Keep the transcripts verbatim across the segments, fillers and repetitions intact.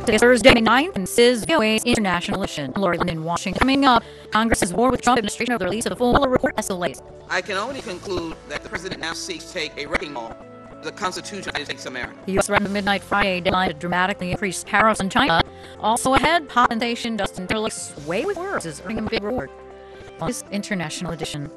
Today's Thursday, May ninth, and this is V O A's International Edition. Lori Lynn in Washington. Coming up, Congress's war with Trump administration over the release of the full Mueller report escalates. I can only conclude that the president now seeks to take a wrecking ball to the Constitution of the United States of America. The U S threatened the midnight Friday deadline to dramatically increase tariffs on China. Also ahead, pop sensation Justin Timberlake's way with words is earning him a big reward. On this International Edition.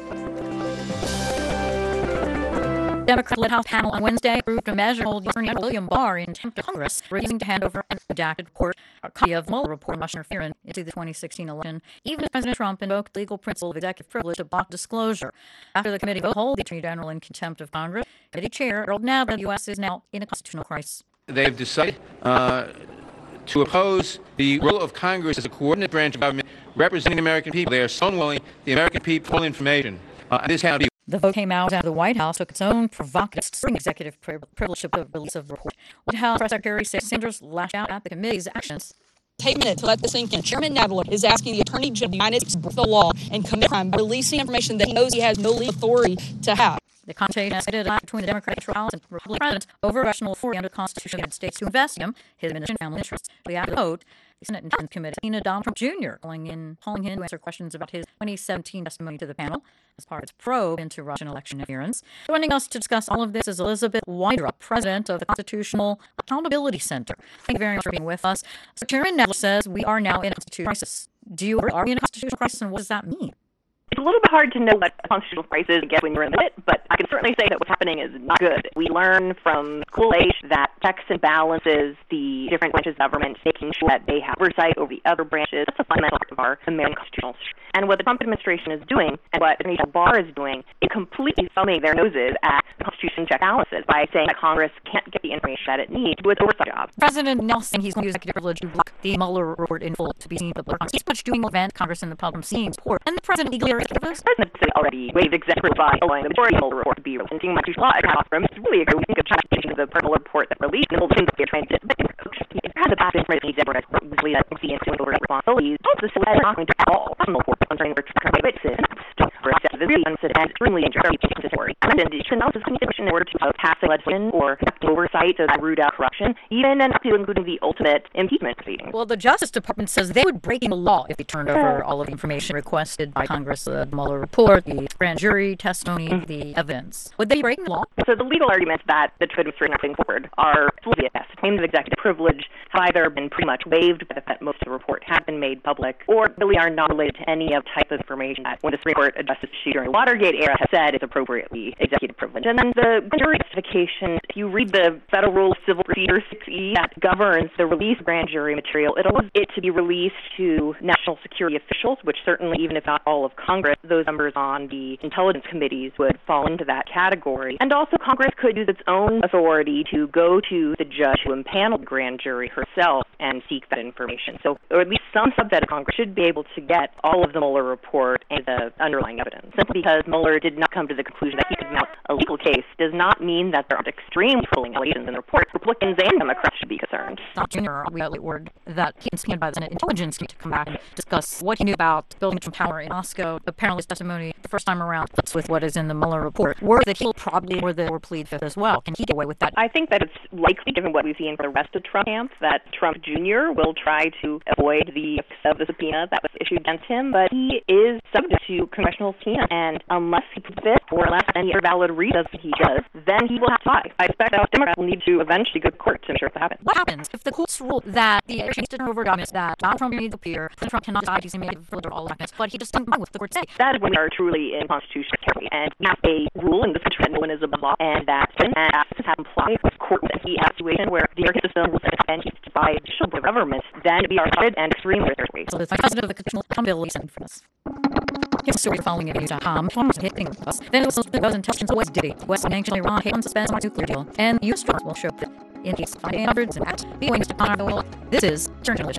Democrat-led House panel on Wednesday approved a measure to hold Attorney General William Barr in contempt of Congress, refusing to hand over a redacted report, a copy of Mueller report on Russian interference into the twenty sixteen election, even as President Trump invoked the legal principle of executive privilege to block disclosure. After the committee vote to hold the Attorney General in contempt of Congress, committee chair Earl Nabba, the U S is now in a constitutional crisis. They've decided uh, to oppose the role of Congress as a coordinate branch of government representing the American people. They are stonewalling the American people full information. Uh, this county. The vote came out after the White House took its own provocative string executive privilege of the release of the report. White House Press Secretary Sarah Sanders lashed out at the committee's actions. Take a minute to let this sink in. Chairman Nadler is asking the Attorney General of the United States to break the law and commit crime by releasing information that he knows he has no legal authority to have. The confrontation escalated between the Democratic House and Republican President over rational authority under the Constitution of the United States to investigate him, his administration, and family interests. After the vote, the Senate Intelligence Committee subpoenaed Donald Trump Junior, calling in, calling him to answer questions about his twenty seventeen testimony to the panel as part of its probe into Russian election interference. Joining us to discuss all of this is Elizabeth Weidrup, president of the Constitutional Accountability Center. Thank you very much for being with us. So Chairman Nadler says we are now in a constitutional crisis. Do you are we in a constitutional crisis, and what does that mean? It's a little bit hard to know what a constitutional crisis is when you're in it, but I can certainly say that what's happening is not good. We learn from school age that checks and balances the different branches of government, making sure that they have oversight over the other branches. That's a fundamental part of our American constitutional structure. And what the Trump administration is doing, and what Attorney General Barr is doing, is completely thumbing their noses at the Constitution check balances by saying that Congress can't get the information that it needs to do its oversight job. President Nelson, he's going to use executive privilege to block the Mueller report in full to be seen by the Congress. He's much doing more event Congress and the public seeing support. And the president legally The president has already waived executive privilege by allowing the majority of the Mueller report to be released. And constitutional law is really a good think of changing the Mueller report that released and will change the transit. It has a past information that usually that we see and over responsibilities. Also, so that not going to at all personal report concerning the witnesses for access to the really uncertain and extremely dangerous story. And then it can also consideration in order to pass a legislation or oversight of root out corruption, even and up to including the ultimate impeachment proceeding. Well, the Justice Department says they would break the law if they turned over all of the information requested by Congress, the Mueller report, the grand jury testimony, mm-hmm. the evidence. Would they break the law? So the legal arguments that the Trump administration are putting forward are fluvious. Claims of executive privilege have either been pretty much waived by the fact that most of the report have been made public, or really are not related to any of the type of information that when the Supreme Court addressed this issue during the Watergate era has said is appropriately executive privilege. And then the grand jury justification, if you read the Federal Rule of Civil Procedure six E that governs the release of grand jury material, it allows it to be released to national security officials, which certainly, even if not all of Congress, those members on the intelligence committees would fall into that category. And also Congress could use its own authority to go to the judge who impaneled the grand jury herself and seek that information. So, or at least some subset of Congress should be able to get all of the Mueller report and the underlying evidence. Simply because Mueller did not come to the conclusion that he could mount a legal case does not mean that there aren't extreme troubling allegations in the report. Republicans and Democrats should be concerned. Donald Junior, we got word that he was subpoenaed by the Senate Intelligence Committee to come back and discuss what he knew about building Trump Tower in Moscow. Apparently his testimony the first time around fits with what is in the Mueller report. Word that he'll probably or the or plead fifth as well. Can he get away with that? I think that it's likely, given what we've seen for the rest of Trump camp, that Trump Junior will try to avoid the of the subpoena that was issued against him, but he is subject to congressional subpoena, and unless he pleads fifth or unless any other valid reason he does, then he will have to lie. I expect that Democrats will need to eventually go to court to ensure that happens. What happens if the courts rule that the exchange didn't over documents that Donald Trump needs to appear, President Trump cannot decide he's going to make all documents, but he just doesn't mind what the court say? That is when we are truly in constitutional territory, and we have a rule in this country that no one is above law, and that and actions have implied with court and he has a situation where the American system will and by official government, then we are started and extremely territory. So the Vice President of the Constitutional Accountability Center for this. Here's a story following at news dot com. Farmers hitting us. Then it was supposed intelligence West Diddy. West anxiously Iran hate on suspense on nuclear deal. And U S troops will show that in case of fighting hundreds and acts. The wings to honor the world. This is International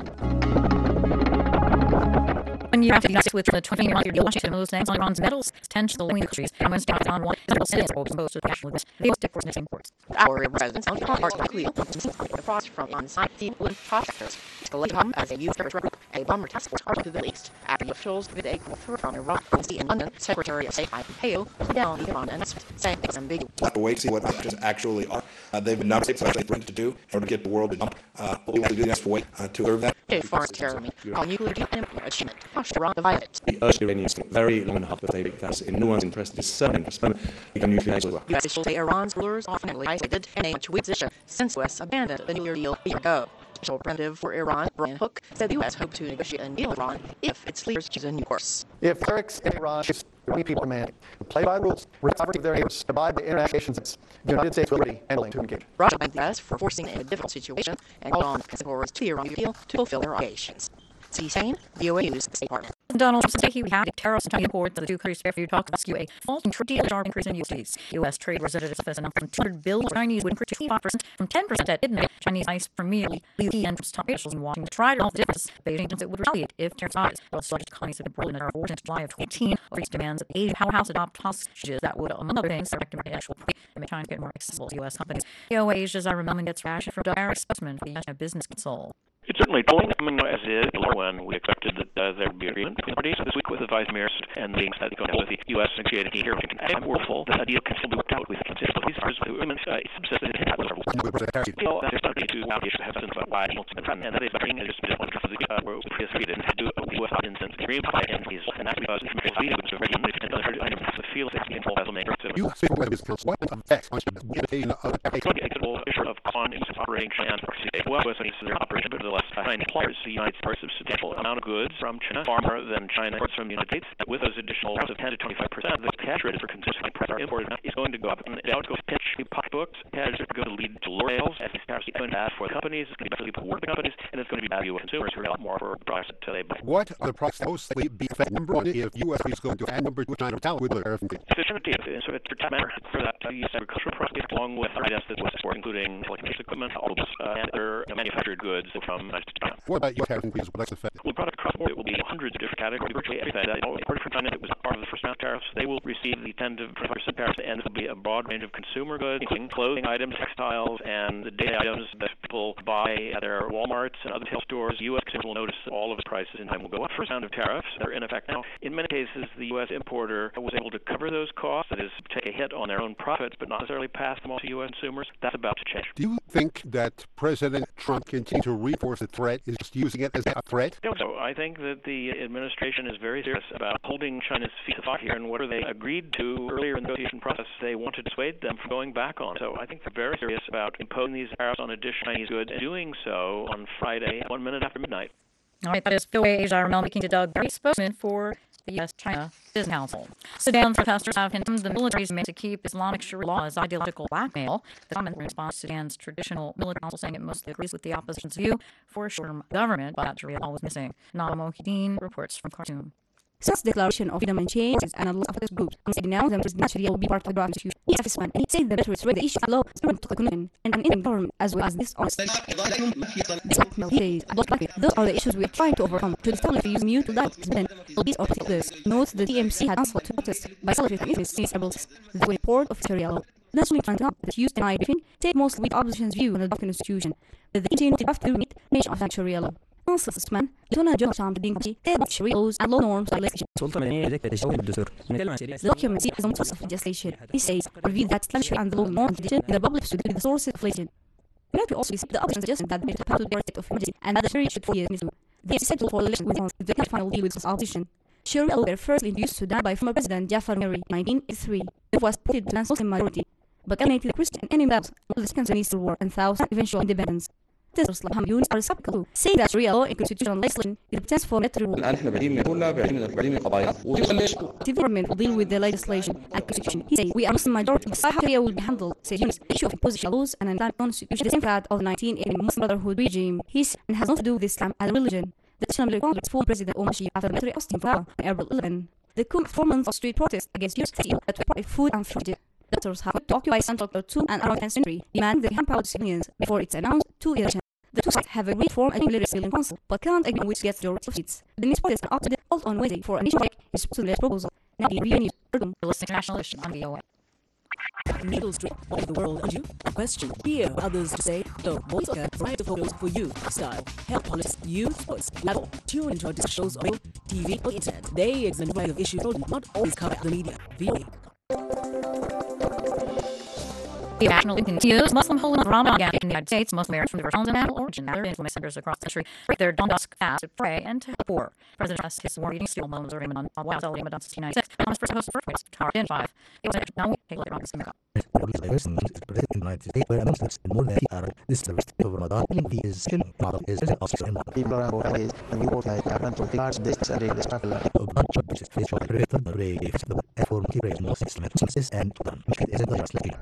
Edition. One year after the United States withdrew the twenty-year deal, Washington imposed sanctions on Iran's metals, tensions the countries, and Wednesday on one is opposed to the national list. The U S force missing ports. Our residents on the are likely to the frost from on-site team with prospectors. Escalated as a youth terrorist group, a bomber task force are to the east. After officials with a threat from Iraq, in London, Secretary of State Mike Pompeo put down Iran and saying it's ambiguous. Have to wait to see what options actually are. Uh, they've been numbers, what they threatened to do in order to get the world to dump. Uh, what we want to do is wait uh, to observe that. A foreign terrorism, all nuclear achievement, Iran divided. We urge the Iranians to very long and hard to take that's in no one's interest, is certain interest, but become nuclear as well. U S officials say Iran's rulers often isolated and aimed to weak position since U S abandoned the nuclear deal a year ago. Special representative for Iran, Brian Hook, said the U S hoped to negotiate a deal with Iran if its leaders choose a new course. If clerics in Iran choose Iranian people demand to play by the rules, respect the sovereignty of their neighbors, abide by international nations, the United States will be ready and willing to engage. Russia blamed the U S for forcing a difficult situation and called on signatories to the Iran deal to fulfill their obligations. See Shane, V O A News, State Department. Donald Trump said he would have tariffs on imports of the two countries to talk to rescue a faulting trade deal sharp increase in U S Ds. U S Trade Representative's office announced from two hundred billion Chinese would increase twenty-five percent from ten percent at midnight. Chinese Vice Premier Liu He and Trump's top officials in Washington tried to resolve the difference. Beijing said it would retaliate if tariffs rise. The largest economies have been broken in our war since July of twenty eighteen over its demands that the Asian powerhouse adopt hostages that would, among other things, direct the actual prey and make China get more accessible to U S companies. V O A Asia's Ira Melman gets reaction from Derek spokesman for the U S Business Council. It's certainly polling coming as it is when we expected that uh, there would be agreement between the parties this week with the vice mayors and the that going with the U S negotiating here. I'm hopeful that a deal can still be worked out with considerable police forces. The women uh, subsisted in that level. You know, there's something to now the issue hesitance about why he wants to and that is being just just one of the uh, where we didn't do the U S instance agreement by and he's and that's because information leading which is very limited and other items have to feel that control as a maker. You say what is council what effects on the invitation of a considerable issue of con is operating and well was a operation but the last nine players. The United States a substantial amount of goods from China, far more than China imports from the United States. With those additional rounds of ten to twenty-five percent, the cash rate for consistently price are imported is going to go up. And now it goes pitch pocketbooks. Cash is going to lead to lower sales. As these tariffs are going to bad for the companies, it's going to be bad for the people who work the companies, and it's going to be bad for consumers who are a lot more for products that they buy. What are the products that most likely be affected? Number one, if U S is going to, and number two, China retaliate with the tariff increase. Efficiency is sort of a matter for that uh, U S agricultural products, along with items that was export, including electronics equipment, all of this, uh, and other you know, manufactured goods from uh, China. What about U S tariff increase? What that's affected? Well, product across the board, it will be hundreds of different categories, virtually everything that you know, imported from China that was part of the first round of tariffs. They will receive the ten to twenty percent tariffs, and it will be a broad range of consumer goods, including clothing items, textiles, and the daily items that people buy at their Walmarts and other retail stores. U S consumers will notice that all of the prices in time will go up. First round of tariffs that are in effect now. In many cases, the U S importer was able to cover those costs, that is, take a hit on their own profits, but not necessarily pass them on to U S consumers. That's about to change. Do you think that President Trump continue to reinforce the threat, is just using it as a threat? I don't so. I think that the administration is very serious about holding China's feet to the fire here, and what they agreed to earlier in the negotiation process, they want to dissuade them from going back on. So I think they're very serious about imposing these tariffs on additional Chinese goods and doing so on Friday, one minute after midnight. All right, that is Phil Asia, Ira making to Doug Berry, spokesman for the U S China Business Council. Sudan protesters have hinted the military's meant to keep Islamic Sharia law as ideological blackmail. The comment responds to Sudan's traditional military council saying it mostly agrees with the opposition's view for a short-term government, but that Sharia law was missing. Nada Mohideen reports from Khartoum. Since the declaration of freedom and change and a lot of this group, and said now the President Sharia will be part of the institution. He is and he said the better is the issue of law, student to connection, and an Indian government as well as this honest. Those are the issues we are trying to overcome to establish a mutual dialogue. These are this. Note the T M C had answered to protest by celebrating its since the report of Sharia law. Nationally trying to that used in I briefing take mostly with opposition's view on the constitution. The continued draft to meet nation of Sharia law. Osman, Lieutenant General Sam Dinky, head of Sharia laws and law norms legislation. The document seeks the source of legislation. He says, review that Islamic Sharia and the law norms in the public should be the sources of legislation. We have to also accept the option suggestion that the military part of the state of emergency and that the Sharia should four years into. They are settled for election with the final deal with this opposition. Sharia law were first introduced to Sudan by former President Jafar Mary in nineteen eighty-three. It was put to the Muslim majority, but eliminated the Christian enemy battles of the Second Sudanese Civil War and thousands eventual independence. Testers like Hamyoun are skeptical, saying that Sharia law and constitutional legislation is potential for military rule. The government will deal with the legislation and constitution. He says, we are Muslim majority, but Sharia will be handled, says Yunus. The issue of imposition laws and an constitution the same threat of the nineteen eighty Muslim Brotherhood regime. He and has nothing to do with Islam as a religion. The National Congress former President Omar Shia after military ousting power on April eleventh. The current four months of street protest against U S steel that were food and fruit. Doctors have to occupy Central Khartoum and around tenth century, demand the empowered civilians before it's announced two elections. The two sides have agreed to form a military civilian council, but can't agree on which gets the majority of seats. The next protest are opted out on Wednesday for an initial break in support to the proposal. Now the News. International on V O A. Needle Street, all the world and you. Question, hear others to say, the voice of a variety of photos for you. Style, health, politics, youth, sports, level. Tune into our shows on T V or internet. They examine a variety of issues not always covered by the media. V O A. The national continues. Muslim holy month Ramadan began in the United States. Most Americans from diverse homes and national origin gathered in Islamic centers across the country, break their dawn dusk fast to pray and to help the poor. President addressed his war meeting still moments of Ramadan while celebrating Ramadan sixteen ninety-six. Thomas first hosted the first witness to Tower in five. It was now we take a look at America. Diverse and is presented in the United States, where amongst us more than fifty are. This is the rest of Ramadan. He is still model is also in People around the world and we work like mental cards this and this travel. A bunch of bitches face shot created the ray if the effort to raise more systems and done. Which is the just like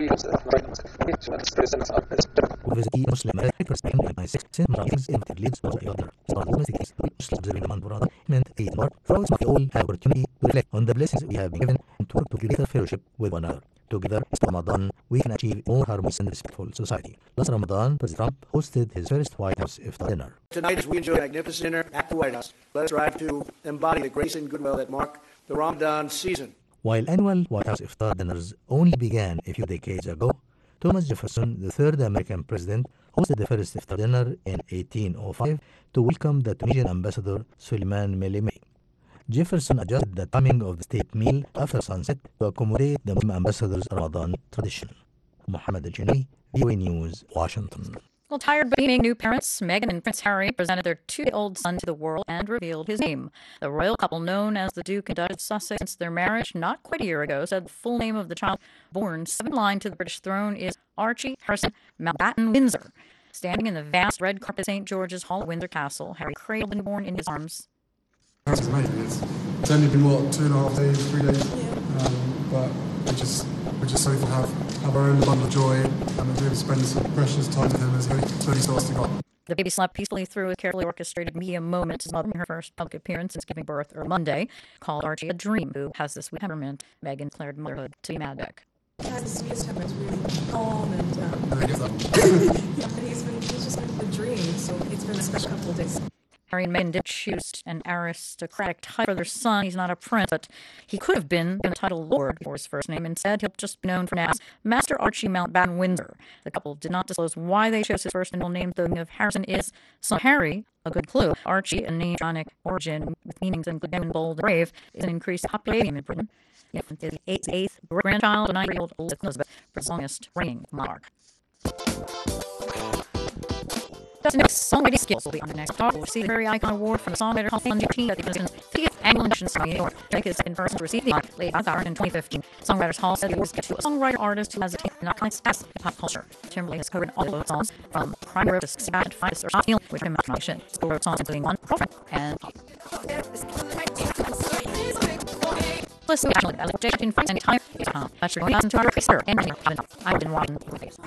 with the Muslim perspective in my six things in the leads of the other. So all the things Muslims observing the month Ramadan meant eight more. Throughout we all have opportunity to reflect on the blessings we have been given and to work to create a fellowship with one another. Together, as Ramadan, we can achieve more harmonious and respectful society. Last Ramadan, President Trump hosted his first White House iftar dinner. Tonight, as we enjoy a magnificent dinner at the White House, let's strive to embody the grace and goodwill that mark the Ramadan season. While annual White House iftar dinners only began a few decades ago, Thomas Jefferson, the third American president, hosted the first iftar dinner in eighteen oh five to welcome the Tunisian ambassador Suleiman Melimei. Jefferson adjusted the timing of the state meal after sunset to accommodate the Muslim ambassador's Ramadan tradition. Mohammed Al-Jani, V O A News, Washington. Well, tired of being new parents, Meghan and Prince Harry presented their two-year-old son to the world and revealed his name. The royal couple, known as the Duke and Duchess of Sussex since their marriage not quite a year ago, said the full name of the child born seventh line to the British throne is Archie Harrison Mountbatten Windsor. Standing in the vast red carpet Saint George's Hall at Windsor Castle, Harry cradled the newborn in his arms. It's amazing. It's, it's only been what two and a half days, three days, um, but we just we're just so to have have our own bundle of joy and to be able to spend some precious time with him as he, he starts to go. The baby slept peacefully through a carefully orchestrated media moment. His mother, in her first public appearance since giving birth early Monday, called Archie a dream. Who has this sweet temperament? Meghan declared motherhood to be mad deck. He has the sweetest temperament, really calm and. Um, I think it's that. Yeah, but he's been he's just been a dream. So it's been a special couple of days. Harry and Meghan did choose an aristocratic title for their son. He's not a prince, but he could have been given the title Lord before his first name. Instead, he'll just be known for now as Master Archie Mountbatten Windsor. The couple did not disclose why they chose his first and middle name. The name of Harrison is son Harry, a good clue. Archie, a name of Ironic origin with meanings in good, bold, and brave, is an increased popularity in Britain. The eighth, eighth grandchild of nine-year-old Elizabeth, Britain's longest reigning monarch. Next, songwriting skills will be on the next talk. We'll receive the Very Icon Award from the Songwriter Hall of Fame team at the fiftieth Annual National Song Award. Drake is the second person to receive the honor, late last hour in twenty fifteen. Songwriters Hall said the awards get to a songwriter artist who has attained an iconic status in pop culture. Timberlake has co-written all of those songs, from Crime River to Sexy Bad to Finest or Soft Healing, with him nomination. He co-wrote songs including One, Girlfriend, and Listen to actually, as a J fifteen finds any time, it's um, that's your going to our Chris and I've been watching the face.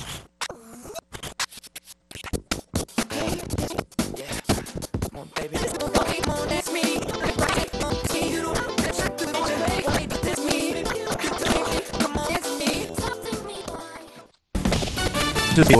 Baby.